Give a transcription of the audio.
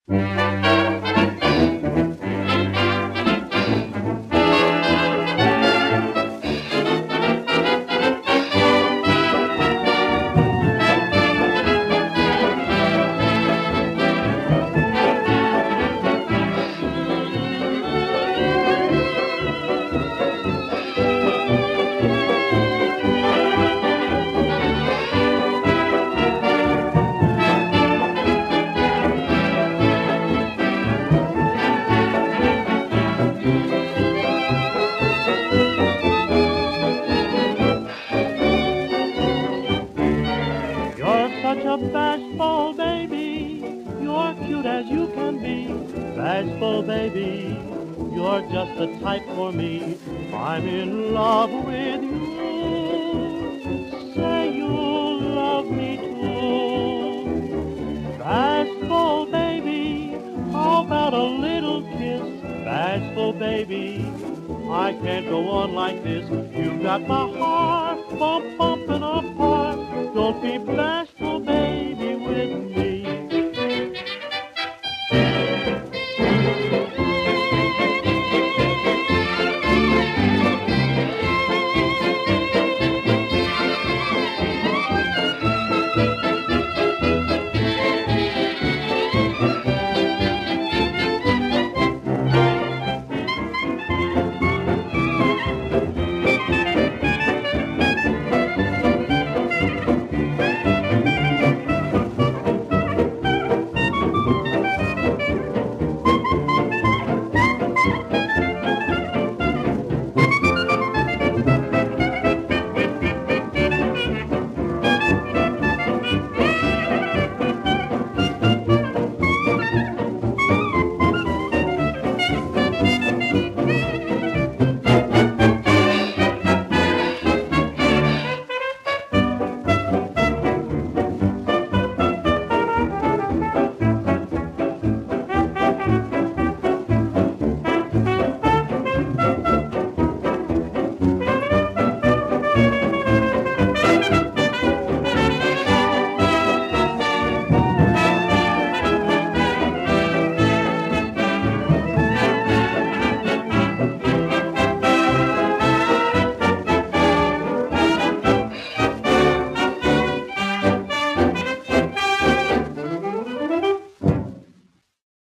You're such a bashful baby, you're cute as you can be. Bashful baby, you're just the type for me. I'm in love with you. Say you'll love me too. Bashful baby, how about a little kiss? Bashful baby, I can't go on like this. You've got my heart bumping apart. Don't be bashful.